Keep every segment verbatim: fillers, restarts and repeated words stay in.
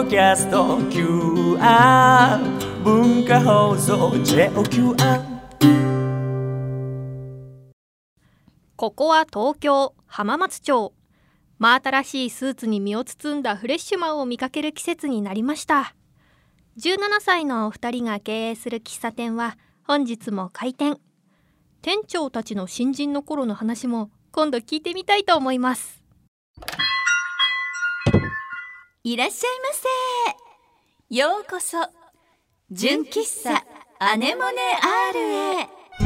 ドキャスト キューアール 文化放送 ジェイオーキューアール。 ここは東京浜松町。真新しいスーツに身を包んだフレッシュマンを見かける季節になりました。じゅうななさいのお二人が経営する喫茶店は本日も開店。店長たちの新人の頃の話も今度聞いてみたいと思います。 いらっしゃいませ。ようこそ純喫茶アネモネ アール へ。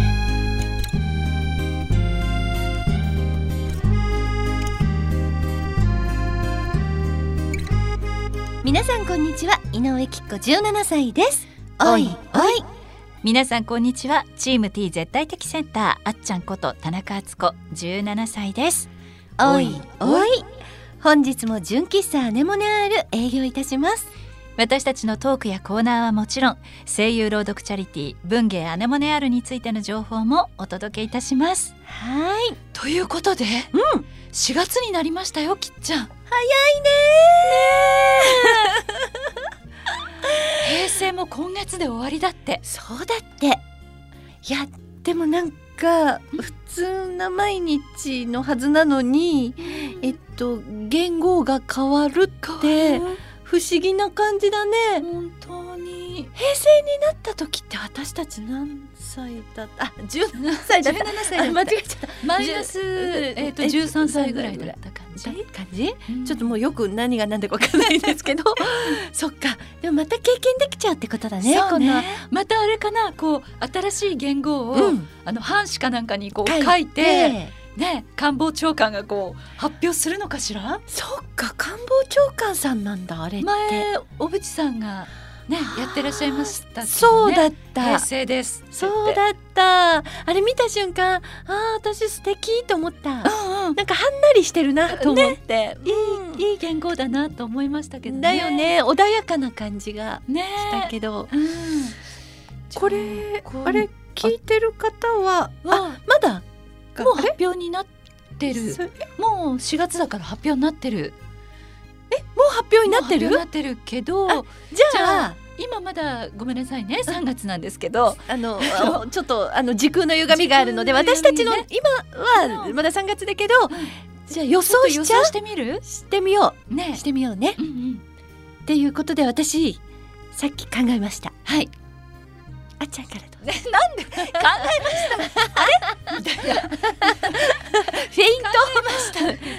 皆さんこんにちは、井上きっ子じゅうななさいです。おいおい。 皆さんこんにちは、チーム T 絶対的センターあっちゃんこと田中敦子じゅうななさいです。 おいおい。本日も純喫茶アネモネ アール 営業いたします。 私たちのトークやコーナーはもちろん、声優朗読チャリティー文芸アネモネ アール についての情報もお届けいたします。 はい。 ということで、うん、しがつになりましたよ、きっちゃん。早いねー。平成も今月で終わりだって。 そうだって。いやでもなんか普通な毎日のはずなのに、えっと言語が変わるって不思議な感じだね。 本当に。 平成になった時って私たち何歳だった？あ、じゅうななさいだった。じゅうななさいだった。間違えちゃった。 マイナスえっとじゅうさんさいぐらいだった感じ。 感じ、うん、ちょっともうよく何が何だか分からないですけどそっか。でもまた経験できちゃうってことだね。 そうね。またあれかな、こう新しい言語を、うん、あの半紙かなんかにこう書いてね、官房長官がこう発表するのかしら。 そっか、官房長官さんなんだあれって。 前小渕さんがねやってらっしゃいましたけどね。 そうだった。 平成です。 そうだった。あれ見た瞬間、ああ私素敵と思った、うんうん、なんかはんなりしてるなと思って、ね、 いい、いい言語だなと思いましたけどね。 だよね、穏やかな感じがしたけど、ね、うん、これあれ聞いてる方はあまだもう発表になってる。もうしがつだから発表になってる。 え、もう発表になってる？ 発表になってるけど、 じゃあ今まだごめんなさいね、さんがつなんですけど、 あのちょっとあの時空の歪みがあるので、私たちの今はまださんがつだけど、じゃあ予想しちゃう？ してみる？ してみようね。 してみようね。うんうん、っていうことで私さっき考えました。 はい。 あっちゃんからどうぞ。 なんで考えました？あれ？みたいな。フェイント。考えました。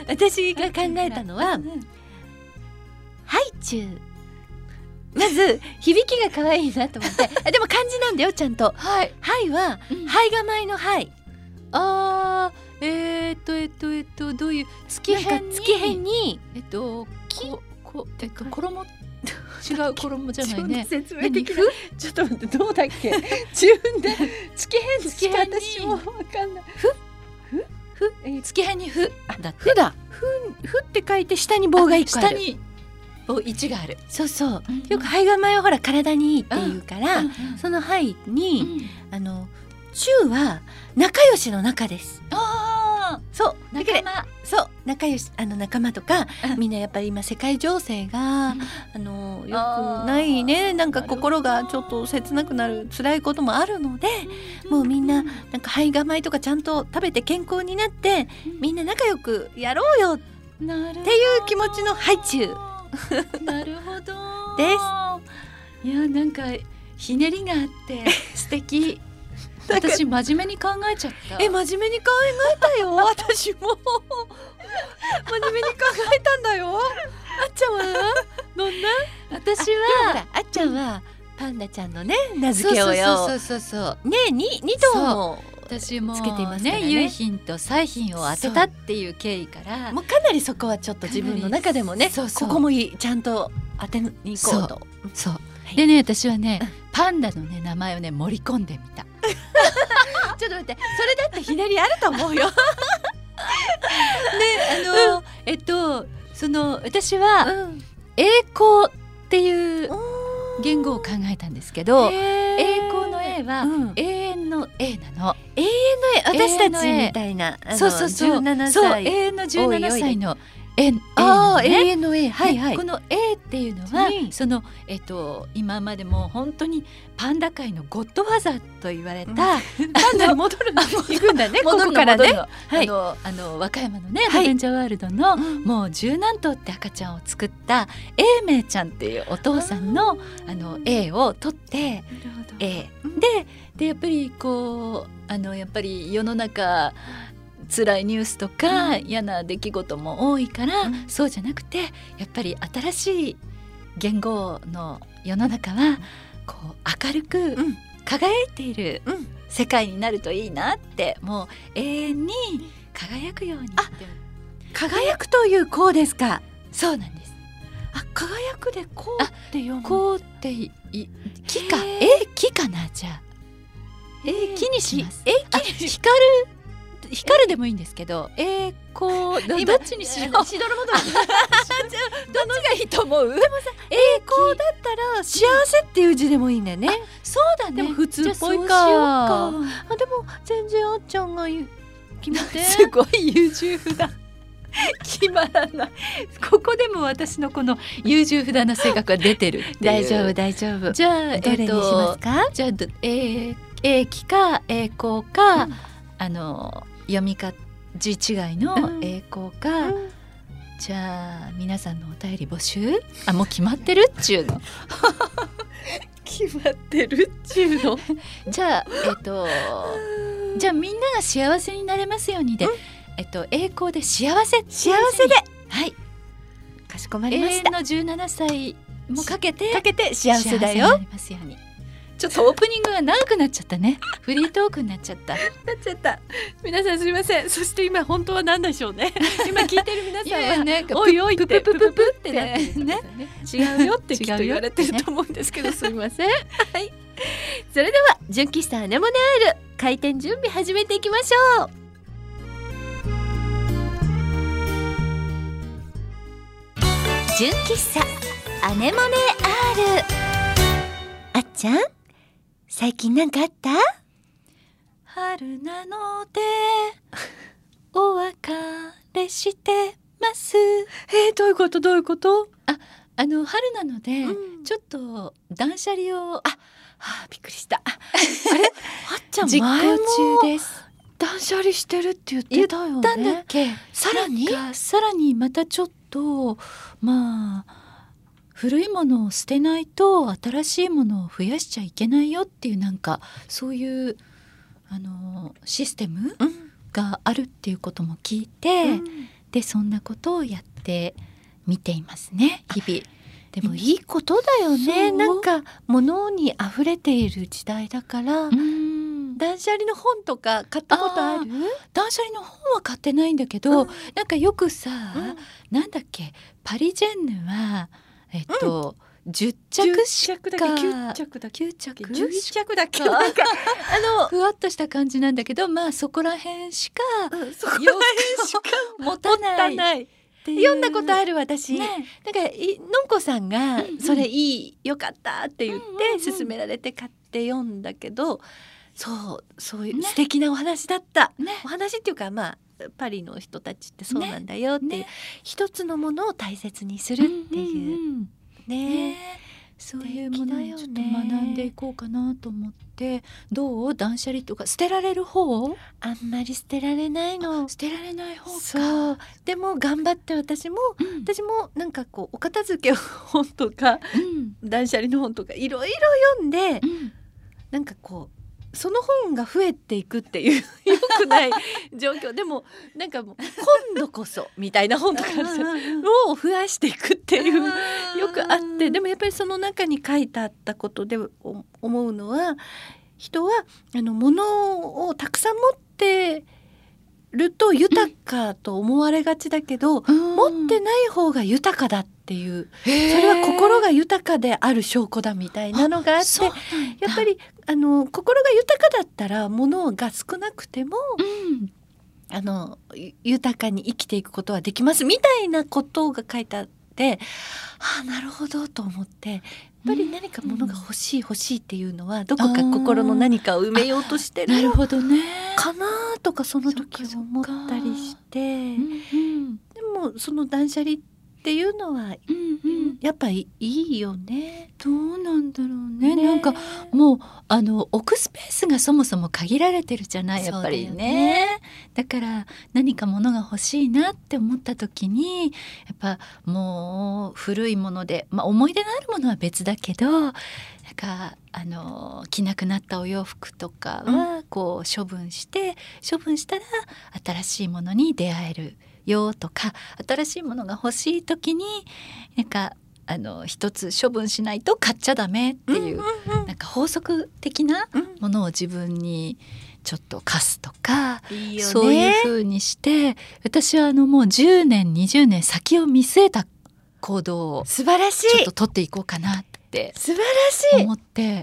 私が考えたのは、うんうん、ハイチュウ。まず響きが可愛いなと思ってあでも漢字なんだよちゃんと。はい。ハイは、うん、ハイが前のハイ。 あー、えー、っとえー、っとえー、っとどういう月辺に月辺にえっとここえっと衣違う衣じゃないね。 説明的な。ちょっと待って、どうだっけ？自分で月辺月辺に私もわかんない。ふふふえ月辺にふだって。 ふだ。ふふって書いて下に棒が一個ある。 下に棒一がある。 そうそう。うん、よく肺が前はほら体にいいって言うから、うんうんうん、その肺に、うん、あの中は仲良しの仲です。 ああ、 そう仲間。 そう仲良しあの仲間とか、うん、みんなやっぱり今世界情勢が、うん、あのよくないね、なんか心がちょっと切なくなる辛いこともあるので、うん、もうみんななんか肺が前とかちゃんと食べて健康になって、うん、みんな仲良くやろうよっていう気持ちのハイチュウ。 なるほどです。 いやなんかひねりがあって素敵。私真面目に考えちゃった。 え、真面目に考えたよ。私も真面目に考えたんだよ。あっちゃんはどんな？ 私はあっちゃんはパンダちゃんのね名付けをよ。 そうそうそうそうね、にに頭も私もつけていますからね。 有品と彩品を当てたっていう経緯から、 もうかなりそこはちょっと自分の中でもね、そうそうここもいいちゃんと当てに行こうと。 そうそう、はい、でね私はね、うん、パンダのね名前をね盛り込んでみた。 ちょっと待って、それだってひねりあると思うよ。ね、 あの、うん、えっとその私は、うん、栄光っていう言語を考えたんですけど、栄光の A は、うん、永遠の A なの。 永遠の A、私たちみたいな、 そうそうそう、じゅうななさい、そう永遠のじゅうななさいの A, A ああ、 のね、 永遠の A、はいはい。 この A っていうのは、 うんその、えっと、今までも本当にパンダ界のゴッドファザーと言われた、 パンダに戻るの行くんだね、こ戻るのこからね。 戻るのはいあのあの和歌山のね、 はいアドベンチャーワールドの、 うんもう十何頭って赤ちゃんを作った永明ちゃんっていうお父さんのあの A を取って A ででやっぱりこうあのやっぱり世の中辛いニュースとか、うん、嫌な出来事も多いから、うん、そうじゃなくてやっぱり新しい言語の世の中はこう明るく輝いている世界になるといいなって、もう永遠に輝くようにって。 あ、輝くというこうですか。 そうなんです。 あ、輝くでこうって読む。 こうってい木か、え木かな、じゃあえ木にします。 え木に光る光るでもいいんですけど、栄光どどっちにしよう。 しどろもどろ。 どっちがいいと思う？でもさ、 栄光だったら幸せっていう字でもいいんだよね。 そうだね。 でも普通っぽいか。あ、でも全然あっちゃんが決めて。 すごい優柔不断。決まらない。ここでも私のこの優柔不断な性格が出てるっていう。 大丈夫大丈夫。 じゃあどれにしますか？ じゃあ栄気か栄光か、あの読みか字違いの栄光か、うん、じゃあ皆さんのお便り募集。あ、もう決まってるっちゅうの。 決まってるっちゅうの。 じゃあえっとじゃあみんなが幸せになれますようにで、うん、えっと栄光で幸せ幸せで、 はい、 かしこまりました。 永遠のじゅうななさいもかけてかけて幸せだよ。 幸せになりますように。ちょっとオープニングが長くなっちゃったね。フリートークになっちゃった。 なっちゃった。皆さんすみません。そして今本当は何でしょうね。今聞いてる皆さんは、いやいやね、 おいおいってププププってね、 ね、違うよってきっと言われてると思うんですけど、すみません。はい。それでは純喫茶アネモネアール開店準備始めていきましょう。純喫茶アネモネアール。あっちゃん、最近なんかあった？ 春なのでお別れしてます。 えー、どういうことどういうこと？ あ、あの春なので、うん、ちょっと断捨離を、 あ、はあ、びっくりした。あれ、あっちゃん実行前も中です。 断捨離してるって言ってたよね。 言ったんだっけ？ さらにさらにまたちょっとまあ古いものを捨てないと新しいものを増やしちゃいけないよっていう、なんかそういうあのシステムがあるっていうことも聞いて、うん、でそんなことをやってみていますね、日々。 でもいいことだよね。なんか物に溢れている時代だから、うん、断捨離の本とか買ったことある？ 断捨離の本は買ってないんだけど、うん、なんかよくさ、うん、なんだっけ、パリジェンヌはえっと、うん、じゅっちゃくしかきゅうちゃくだっけ、きゅうちゃくじゅっちゃくだっけ、なんかあのふわっとした感じなんだけど、まあそこら辺しか、 うん、そこら辺しか持たない読んだことある私、 ね、 なんかのんこさんがそれいい、よかったって言って勧められて買って読んだけど、そうそういう素敵なお話だった、ね、お話っていうか、まあパリの人たちってそうなんだよっていう、ねね、一つのものを大切にするっていう、うんうん、ね, ねそういうものをちょっと学んでいこうかなと思って。どう？断捨離とか捨てられる方？ あんまり捨てられないの。 捨てられない方か。 そうでも頑張って私も、うん、私もなんかこうお片付けの本とか、うん、断捨離の本とかいろいろ読んで、うん、なんかこうその本が増えていくっていう良くない状況でも、なんかもう今度こそみたいな本とかを増やしていくっていうよくあって、でもやっぱりその中に書いてあったことで思うのは、人はあの物をたくさん持ってると豊かと思われがちだけど、うん、持ってない方が豊かだっていう、それは心が豊かである証拠だみたいなのがあって、やっぱりあの心が豊かだったら物が少なくても、うん、あの豊かに生きていくことはできますみたいなことが書いてあって、はあ、なるほどと思って、やっぱり何か物が欲しい欲しいっていうのはどこか心の何かを埋めようとしてるなるほどねかなとかその時思ったりして、うんうん、でもとその断捨離っていうのは、うんうん、やっぱりいいよね。 どうなんだろうね。ね、なんかもうあの置くスペースがそもそも限られてるじゃない、やっぱり ね, ねだから何か物が欲しいなって思った時に、やっぱもう古いもので、まあ、思い出のあるものは別だけど、なんかあの着なくなったお洋服とかはこう処分して、処分したら新しいものに出会えるよとか、新しいものが欲しい時になんかあの一つ処分しないと買っちゃダメっていう、うんうんうん、なんか法則的なものを自分にちょっと課すとか、いいよね、そういう風にして、私はあのもうじゅうねんにじゅうねん先を見据えた行動を素晴らしいちょっと取っていこうかなって素晴らしい思って、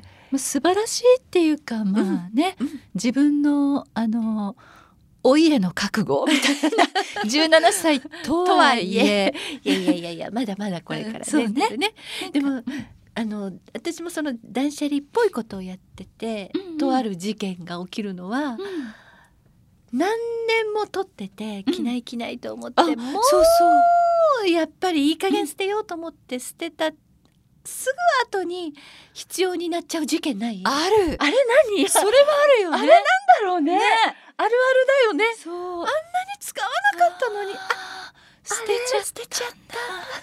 素晴らしいっていうか、まあね、うんうん、自分のあのお家の覚悟みたいなじゅうななさいとはいえいやいやいやいやまだまだこれからね。 そうね。 ねでもあの私もその断捨離っぽいことをやってて、うんうん、とある事件が起きるのは、うん、何年も取ってて着ない着ないと思って、うん、もうそうそうやっぱりいい加減捨てようと思って捨てた、うん、すぐ後に必要になっちゃう事件ない？ ある。 あれ何？ それはあるよね。 あれなんだろうね。ね、あるあるだよね。 そう。あんなに使わなかったのに、あ、 捨てちゃ捨てちゃった。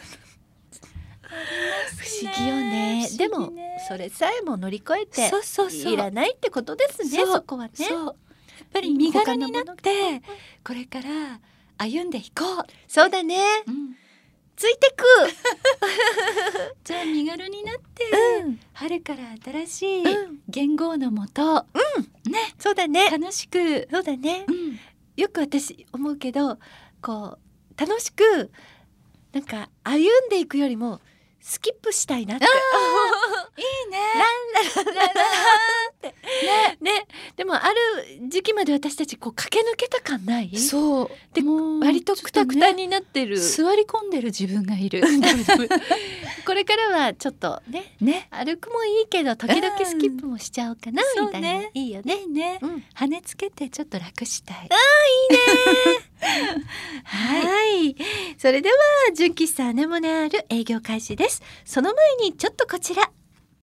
不思議よね。でもそれさえも乗り越えて、そうそうそう、いらないってことですね。 そ, そこはね。そう。やっぱり身軽になってこれから歩んでいこう。 そうだね。うん、ついてくじゃあ身軽になって、うん、春から新しい元号のもと、 うんね、そうだね、 楽しく、 そうだね、うん、よく私思うけど、こう楽しくなんか歩んでいくよりもスキップしたいなって。いいね。ランララララってね、ね。でもある時期まで私たちこう駆け抜けた感ない？ そう。 で割とクタクタになってる、ね、 座り込んでる自分がいる。 これからはちょっとね、ね、歩くもいいけど時々スキップもしちゃおうかな、うん、みたいな、ね、いいよね。いいね、 うん、羽根つけてちょっと楽したい。あー、いいね。はい、はい、それでは純喫茶アネモネアール営業開始です。その前にちょっとこちら。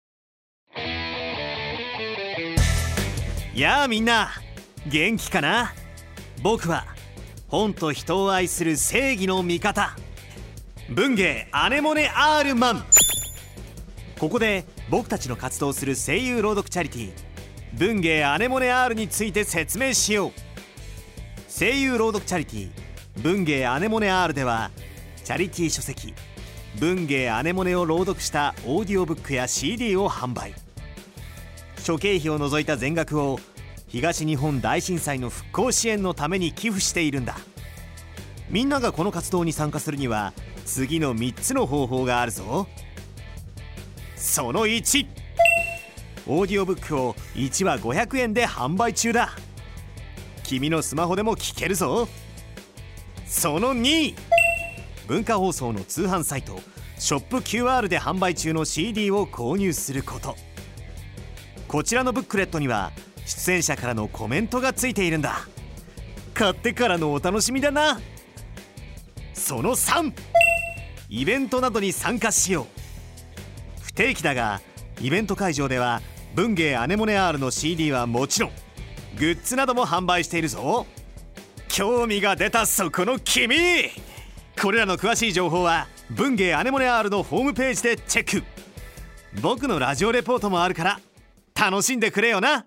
やあみんな元気かな。僕は本と人を愛する正義の味方、文芸アネモネアールマン。ここで僕たちの活動する声優朗読チャリティー文芸アネモネアールについて説明しよう。声優朗読チャリティー文芸アネモネアールでは、チャリティー書籍文芸アネモネを朗読したオーディオブックや シーディー を販売。諸経費を除いた全額を東日本大震災の復興支援のために寄付しているんだ。みんながこの活動に参加するには次のみっつの方法があるぞ。そのいち、オーディオブックをいちわごひゃくえんで販売中だ。君のスマホでも聞けるぞ。そのに、文化放送の通販サイトショップ キューアール で販売中の シーディー を購入すること。こちらのブックレットには出演者からのコメントがついているんだ。買ってからのお楽しみだな。そのさん、イベントなどに参加しよう。不定期だがイベント会場では文芸アネモネアールの シーディー はもちろんグッズなども販売しているぞ。興味が出たそこの君、これらの詳しい情報は文芸アネモネアールのホームページでチェック。僕のラジオレポートもあるから楽しんでくれよな。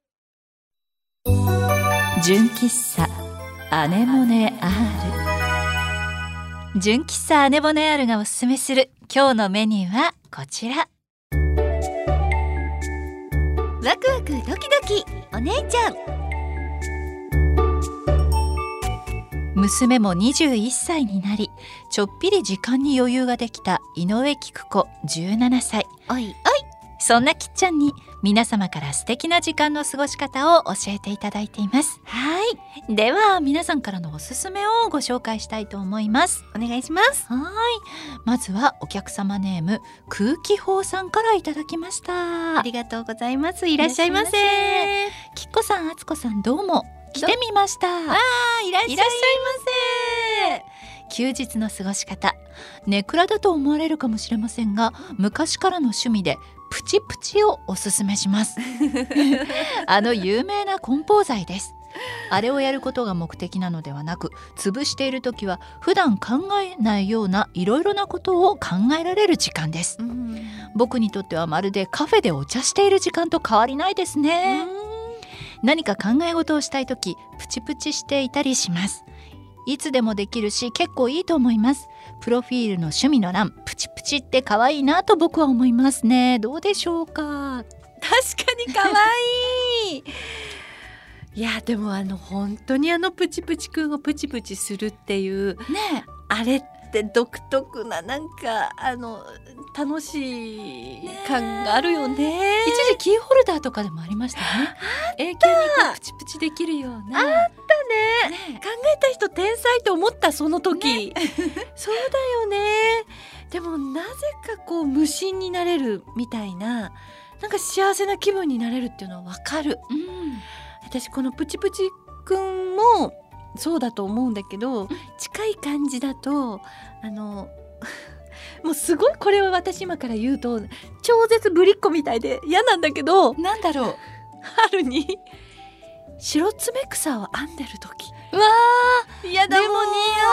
純喫茶アネモネアール。純喫茶アネモネアールがおすすめする今日のメニューはこちら。 ワクワクドキドキお姉ちゃん。 娘もにじゅういっさいになり、ちょっぴり時間に余裕ができた井上菊子じゅうななさい。 おいおい。 そんなきっちゃんに皆様から素敵な時間の過ごし方を教えていただいています。 はい。 では皆さんからのおすすめをご紹介したいと思います。 お願いします。 はい。まずはお客様ネーム空気砲さんからいただきました。 ありがとうございます。いらっしゃいませ。 きっこさん、あつこさん、どうも来てみました。 あー、いらっしゃいませ。 休日の過ごし方。ネクラだと思われるかもしれませんが、昔からの趣味でプチプチをおすすめしますあの有名な梱包材です。あれをやることが目的なのではなく、潰している時は普段考えないようないろいろなことを考えられる時間です。僕にとってはまるでカフェでお茶している時間と変わりないですね。何か考え事をしたい時、プチプチしていたりします。いつでもできるし結構いいと思います。プロフィールの趣味の欄、プチプチって可愛いなと僕は思いますね。どうでしょうか。 確かに可愛いいやでもあの本当にあのプチプチくんをプチプチするっていうね、 あれって独特ななんかあの楽しい感があるよね。 一時キーホルダーとかでもありましたよね。永久にこうプチプチできるような。 あったね。ね、考えた人天才と思ったその時、ね、そうだよね。でもなぜかこう無心になれるみたいな、なんか幸せな気分になれるっていうのはわかる、うん、私このプチプチくんもそうだと思うんだけど、近い感じだとあのもうすごい、これは私今から言うと超絶ぶりっ子みたいで嫌なんだけど、 なんだろう、 春に白爪草を編んでる時、 うわー嫌だ、もう似合う、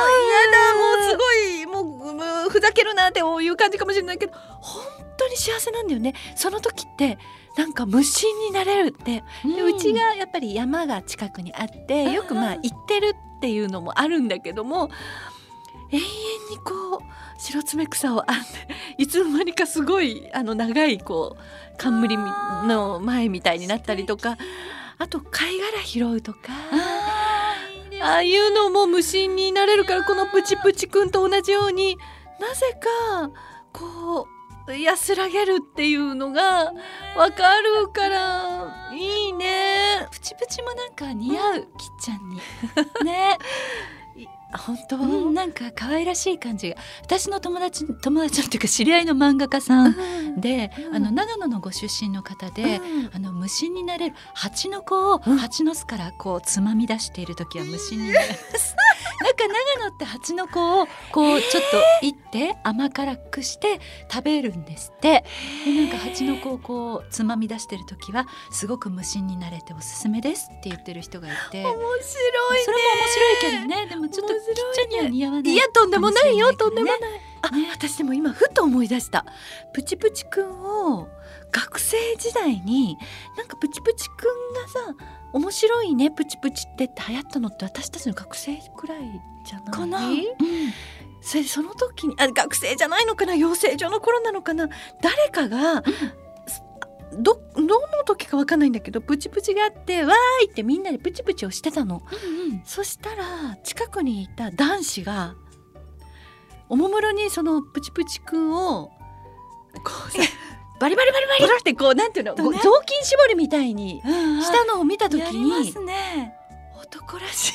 嫌だ、もうすごい、もう、もうふざけるなっていう感じかもしれないけど、本当に幸せなんだよね。その時ってなんか無心になれるって、うん、でうちがやっぱり山が近くにあってよくまあ行ってるっていうのもあるんだけども、永遠にこう白爪草を編んで、いつの間にかすごいあの長いこう冠の前みたいになったりとか、あと貝殻拾うとか、ああいうのも無心になれるから、このプチプチくんと同じようになぜかこう安らげるっていうのがわかるからいいね。 プチプチもなんか似合う、うん、きっちゃんにね本当、 うん、なんか可愛らしい感じが。私の友達友達っていうか知り合いの漫画家さんで、うん、あの長野のご出身の方で、うん、あの無心になれる蜂の子を、うん、蜂の巣からこうつまみ出している時は無心になれますなんか長野って蜂の子をこうちょっといって甘辛くして食べるんですって。でなんか蜂の子をこうつまみ出してる時はすごく無心になれておすすめですって言ってる人がいて、 面白いね。 それも面白いけどね。でもちょっときっちゃんには似合わない。 いやとんでもないよ、とんでもない。あ、 ね、 私でも今ふと思い出した。プチプチくんを学生時代になんかプチプチくんがさ、面白いねプチプチってって流行ったのって私たちの学生くらいじゃないかな、うん、 それその時にあ学生じゃないのかな、養成所の頃なのかな、誰かが、うん、ど, どの時か分かんないんだけどプチプチがあってわーいってみんなでプチプチをしてたの、うんうん、そしたら近くにいた男子がおもむろにそのプチプチくんをこうさバリバリバリバリってこうなんていうの、ね、雑巾絞りみたいにしたのを見た時に、うんうん、やりますね、男らしい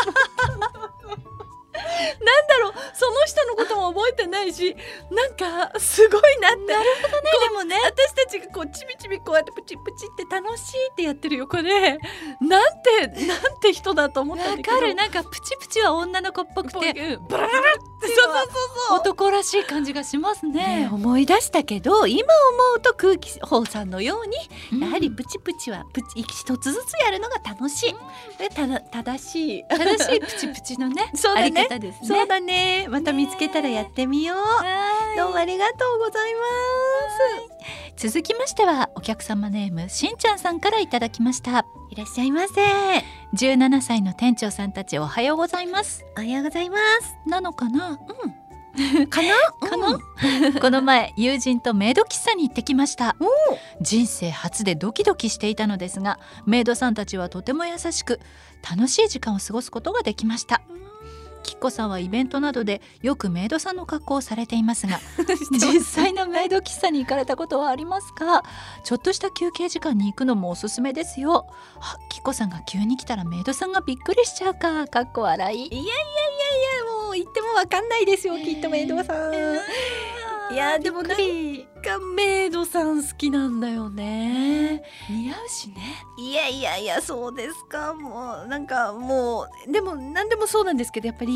なんだろう、その人のことも覚えてないし、なんかすごいなって。 なるほどね。でもね、 私たちがこうチビチビこうやってプチプチって楽しいってやってる横で、なんてなんて人だと思ったんだけど。 わかる、なんかプチプチは女の子っぽくて、 ブラブラってそうそうそうそう男らしい感じがしますね。 ね、思い出したけど今思うと空気砲さんのように、うん、やはりプチプチはプチ一つずつやるのが楽しい。うん、ただ正しい正しいプチプチのねそうだね、 あり方ですね。 そうだね。また見つけたらやってみよう。どうもありがとうございます。 続きましてはお客様ネームしんちゃんさんからいただきました。 いらっしゃいませ。 じゅうななさいの店長さんたちおはようございます。 おはようございますなのかな、 うんかなかな、うん、この前友人とメイド喫茶に行ってきました。人生初でドキドキしていたのですが、メイドさんたちはとても優しく楽しい時間を過ごすことができました。きっこさんはイベントなどでよくメイドさんの格好をされていますが実際のメイド喫茶に行かれたことはありますか？ちょっとした休憩時間に行くのもおすすめですよ。あ、きっこさんが急に来たらメイドさんがびっくりしちゃうか、かっこ笑い。いやいやいやいや、もう行ってもわかんないですよ、きっとメイドさん、えー、いやでもなんかメイドさん好きなんだよね。 似合うしね。 いやいやいや、そうですか。もうなんかもうでも何でもそうなんですけど、やっぱり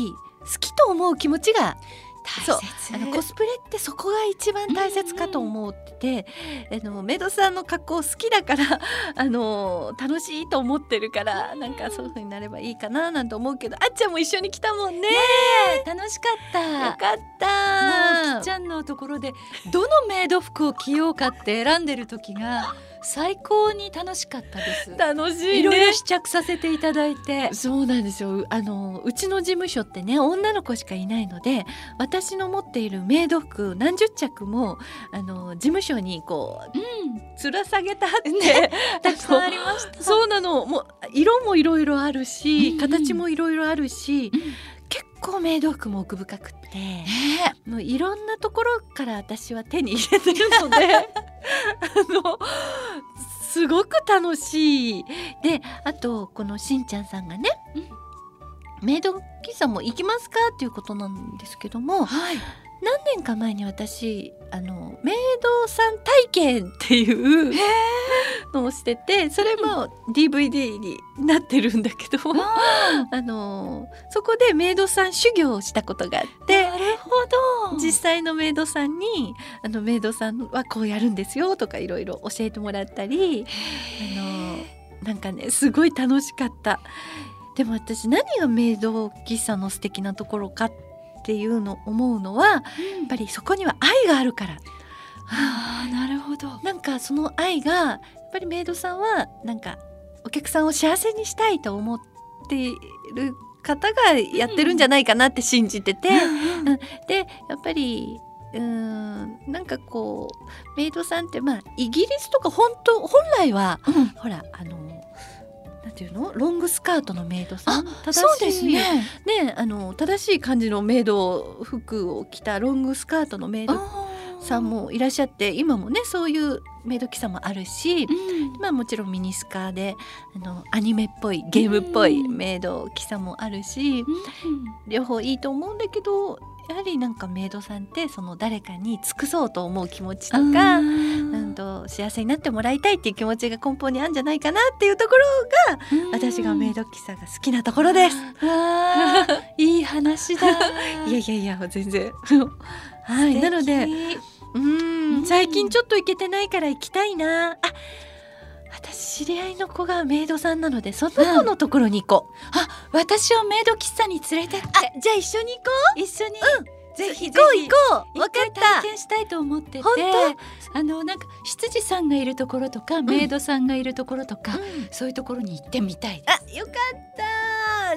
好きと思う気持ちがそう大切。 あのコスプレってそこが一番大切かと思ってて、あのメイドさんの格好好きだからあの楽しいと思ってるからなんかそういう風になればいいかななんて思うけど、あっちゃんも一緒に来たもんね。 楽しかったよかったもうきっちゃんのところでどのメイド服を着ようかって選んでる時が最高に楽しかったです。 楽しいね。 いろいろ試着させていただいて。 そうなんですよ。あのうちの事務所ってね女の子しかいないので、私の持っているメイド服何十着もあの事務所にこう、うん、吊ら下げてあって、ね、 たくさんありました。 そうなの。もう色もいろいろあるし、 うんうん、 形もいろいろあるし、 うん、 結構メイド服も奥深くって、 ね、 もういろんなところから私は手に入れてるのであのすごく楽しい。で、あとこのしんちゃんさんがね、うん、メイド喫茶も行きますかっていうことなんですけども、 はい、 何年か前に私あのメイドさん体験っていうのをしてて、それも ディーブイディー になってるんだけど、あのそこでメイドさん修行をしたことがあって、 なるほど。 実際のメイドさんにあのメイドさんはこうやるんですよとかいろいろ教えてもらったり、あのなんかねすごい楽しかった。でも私何がメイド喫茶の素敵なところかっていうの思うのは、うん、やっぱりそこには愛があるから。 ああ、なるほど。 なんかその愛がやっぱりメイドさんはなんかお客さんを幸せにしたいと思っている方がやってるんじゃないかなって信じてて、うんうん、でやっぱりうーんなんかこうメイドさんってまあイギリスとか本当本来は、うん、ほらあのなんていうのロングスカートのメイドさん、 正しいそうですね。 ね、あの正しい感じのメイド服を着たロングスカートのメイドさんもいらっしゃって、今もねそういうメイド喫茶もあるし、うん、まあもちろんミニスカであのアニメっぽいゲームっぽいメイド喫茶もあるし、うん、両方いいと思うんだけど、やはりなんかメイドさんってその誰かに尽くそうと思う気持ちとか、うんと幸せになってもらいたいっていう気持ちが根本にあるんじゃないかなっていうところが、私がメイド喫茶が好きなところです。 あいい話だ。 いやいやいや全然はい、なのでうーん最近ちょっと行けてないから行きたいな。あ、私知り合いの子がメイドさんなのでその子のところに行こう、 うん、あ、私をメイド喫茶に連れてって。 あ、じゃあ一緒に行こう。 一緒に、 うん、 ぜひぜひ行こう行こう。分か一った。 回体験したいと思ってて、 本当あのなんか執事さんがいるところとか、うん、メイドさんがいるところとか、うん、そういうところに行ってみたいです。 あ、よかった。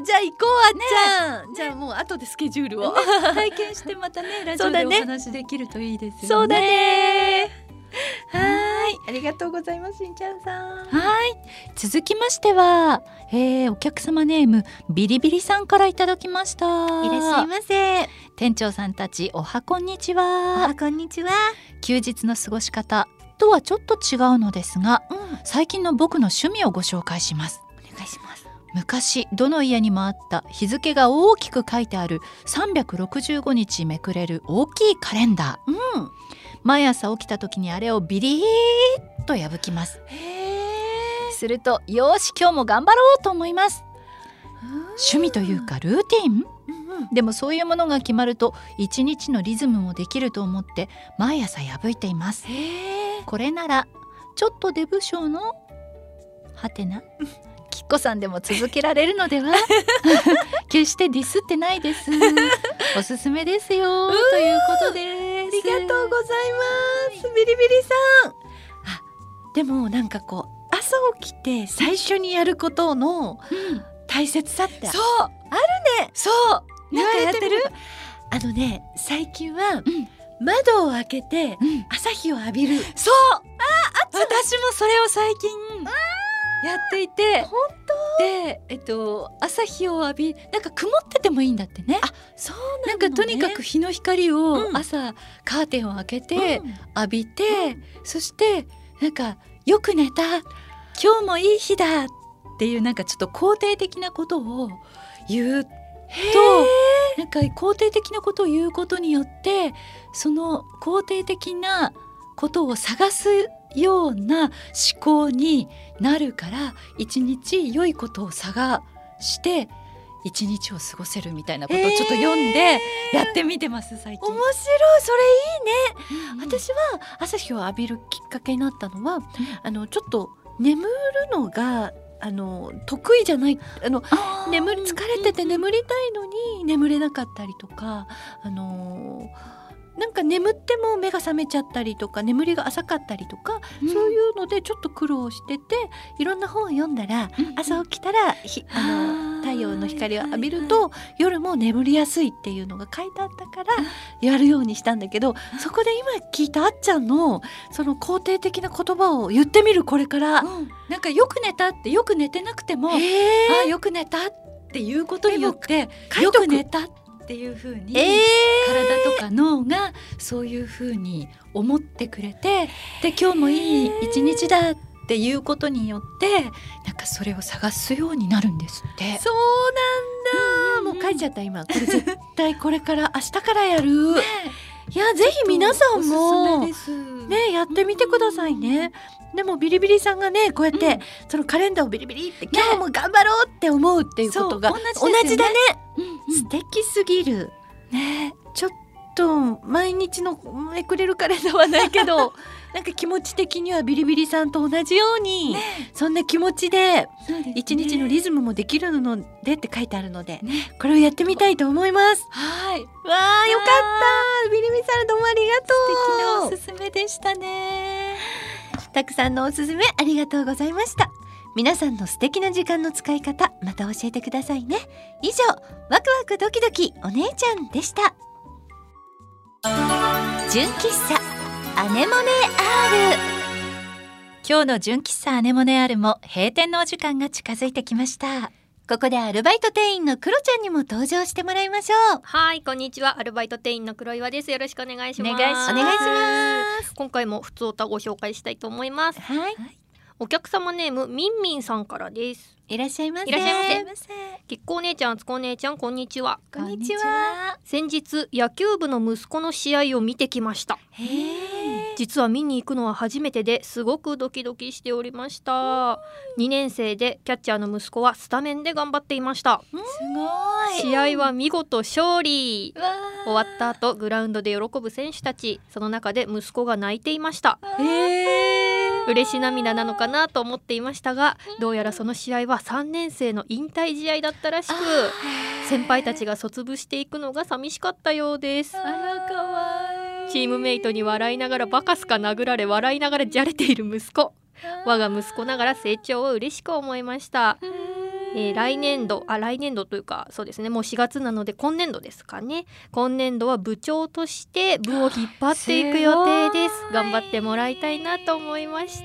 じゃあ行こう、あっちゃん、ね、じゃあもう後でスケジュールを、ね、 体験してまたねラジオでお話できるといいですよね。 そうだね。はい、ありがとうございます、しんちゃんさん。 はい、続きましては、えー、お客様ネームビリビリさんからいただきました。 いらっしゃいませ。 店長さんたちおはこんにちは。 おはこんにちは。 休日の過ごし方とはちょっと違うのですが、うん、最近の僕の趣味をご紹介します。 お願いします。 昔どの家にもあった日付が大きく書いてあるさんびゃくろくじゅうごにちめくれる大きいカレンダー、うん、毎朝起きた時にあれをビリーッと破きます。へー。するとよし今日も頑張ろうと思います。趣味というかルーティン、うんうん、でもそういうものが決まると一日のリズムもできると思って毎朝破いています。へー。これならちょっとデブ症のはてなきっこさんでも続けられるのでは決してディスってないです。おすすめですよということです。 ありがとうございます、はい、ビリビリさん。あ、でもなんかこう朝起きて最初にやることの大切さって、うん、 そうあるね。 そうなんかやってる。 あのね最近は、うん、窓を開けて、うん、朝日を浴びる。 そう、あ、私もそれを最近やっていて、 本当で、えっと、朝日を浴びなんか曇っててもいいんだってね。 あ、そうなのね。 なんかとにかく日の光を朝、うん、カーテンを開けて、うん、浴びて、うん、そしてなんかよく寝た今日もいい日だっていうなんかちょっと肯定的なことを言うと、なんか肯定的なことを言うことによってその肯定的なことを探すような思考になるから一日良いことを探して一日を過ごせるみたいなことをちょっと読んでやってみてます最近。 面白い、それいいね、うんうん、私は朝日を浴びるきっかけになったのは、うん、あのちょっと眠るのがあの得意じゃない、あの眠り疲れてて眠りたいのに眠れなかったりとか、あのなんか眠っても目が覚めちゃったりとか眠りが浅かったりとか、うん、そういうのでちょっと苦労してて、いろんな本を読んだら、うん、朝起きたらひあの太陽の光を浴びると夜も眠りやすいっていうのが書いてあったからやるようにしたんだけど、そこで今聞いたあっちゃんのその肯定的な言葉を言ってみる、これから、うん、 なんかよく寝たって、よく寝てなくても、あよく寝たっていうことによってよく寝たっていう風に、えー、体とか脳がそういう風に思ってくれて、で今日もいい一日だっていうことによってなんかそれを探すようになるんですって。 そうなんだ、うんうんうん、もう書いちゃった今。これ絶対これから明日からやる、ね、いやぜひ皆さんもねやってみてくださいね。でもビリビリさんがねこうやって、うん、そのカレンダーをビリビリって今日も頑張ろうって思うっていうことが、ね、同じだね、うんうん、素敵すぎるね。ちょっと毎日のめくれるカレンダーはないけどなんか気持ち的にはビリビリさんと同じように、ね、そんな気持ちで一日のリズムもできるのでって書いてあるので、ね、これをやってみたいと思います。 はい、 わあよかった。ビリビリさんどうもありがとう。 素敵なおすすめでしたね。 たくさんのおすすめありがとうございました。皆さんの素敵な時間の使い方また教えてくださいね。以上ワクワクドキドキお姉ちゃんでした。純喫茶アネモネ R。 今日の純喫茶アネモネ R も閉店のお時間が近づいてきました。 ここでアルバイト店員のクロちゃんにも登場してもらいましょう。 はい、こんにちは。アルバイト店員の黒岩です。よろしくお願いします。 お願いします。お願いします。 今回も普通歌ご紹介したいと思います。 はい、 お客様ネームみんみんさんからです。 いらっしゃいませ。 いらっしゃいませ。きっこお姉ちゃん、つこお姉ちゃん、こんにちは。 こんにちは。 先日野球部の息子の試合を見てきました。 へー。 実は見に行くのは初めてですごくドキドキしておりました。にねん生でキャッチャーの息子はスタメンで頑張っていました。 すごい。 試合は見事勝利。終わった後グラウンドで喜ぶ選手たち、その中で息子が泣いていました。 へー。 嬉し涙なのかなと思っていましたが、どうやらその試合はさんねん生の引退試合だったらしく、先輩たちが卒部していくのが寂しかったようです。 あらかわいい。 チームメイトに笑いながらバカすか殴られ、笑いながらじゃれている息子。我が息子ながら成長を嬉しく思いました。えー、来年度あ来年度というかそうですね、もうしがつなので今年度ですかね。今年度は部長として部を引っ張っていく予定です。頑張ってもらいたいなと思いました。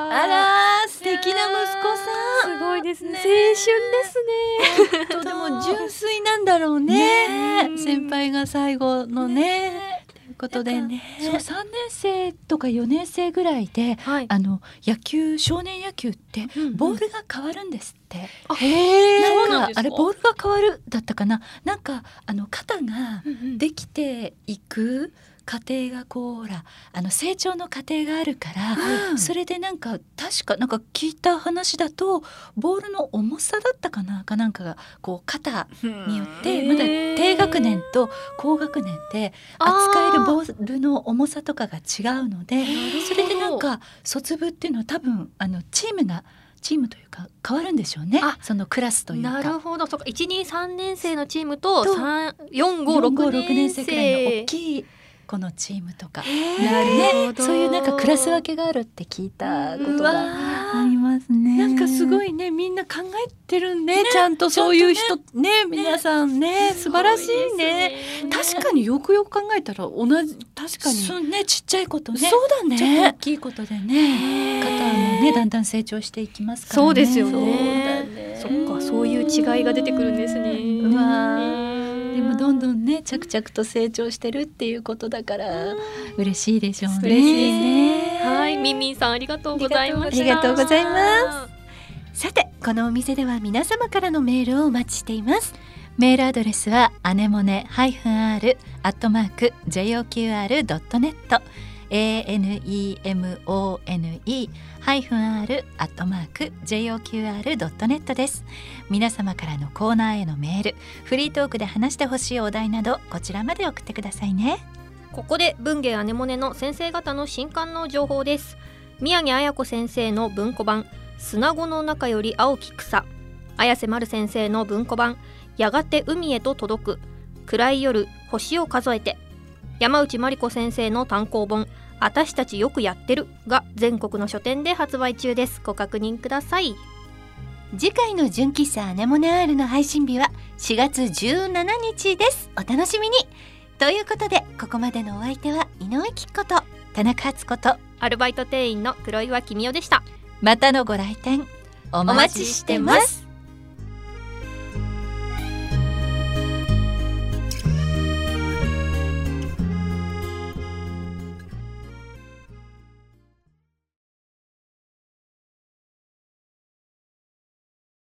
あら素敵な息子さん。 すごいですね。青春ですね。 とでも純粋なんだろうね。ね、先輩が最後のね。ねことでね、 そうさんねん生とかよねん生ぐらいで、はい、あの野球少年野球ってボールが変わるんですって、 うんうん、へー、 なんかあれボールが変わるだったかな、なんかあの肩ができていく過程がこうほらあの成長の過程があるから、うん、それでなんか確かなんか聞いた話だとボールの重さだったかなかなんかがこう肩によってまだ低学年と高学年で扱えるボールの重さとかが違うので、それでなんか卒部っていうのは多分あのチームがチームというか変わるんでしょうね。そのクラスというか。 なるほど。そうか、いち、に、さんねん生のチームとよん、ご、ろくねん生くらいの大きいこのチームとか、ね、そういうなんかクラス分けがあるって聞いたことがありますね。 なんかすごいね、みんな考えてるね、ちゃんとそういう人 ね, ね皆さんね素晴らしい ね, いね確かによくよく考えたら同じ、確かにそうね、ちっちゃいことね、 そうだね、 ちょっと大きいことでね、肩もねだんだん成長していきますからね。 そうですよね。そうだね。そっか、そういう違いが出てくるんですね。 うわでもどんどんね着々と成長してるっていうことだから嬉しいでしょうね。 嬉しいね。はい、みんみんさんありがとうございました。 ありがとうございます。さてこのお店では皆様からのメールをお待ちしています。 メールアドレスはアネモネ -r アットマーク ジェイオーキューアールドットネットエーエヌイーエムオーエヌイー ハイフン アール アットマーク ジェイオーキューアール ドットネット です。皆様からのコーナーへのメール、フリートークで話してほしいお題などこちらまで送ってくださいね。 ここで文芸アネモネの先生方の新刊の情報です。宮城彩子先生の文庫版砂子の中より青き草、綾瀬丸先生の文庫版やがて海へと届く、暗い夜星を数えて、山内真理子先生の単行本あたしたちよくやってるが全国の書店で発売中です。ご確認ください。 次回の純喫茶アネモネ アール の配信日はしがつじゅうしちにちです。お楽しみに。ということでここまでのお相手は井上貴子と田中敦子とアルバイト店員の黒岩君代でした。 またのご来店お待ちしてます。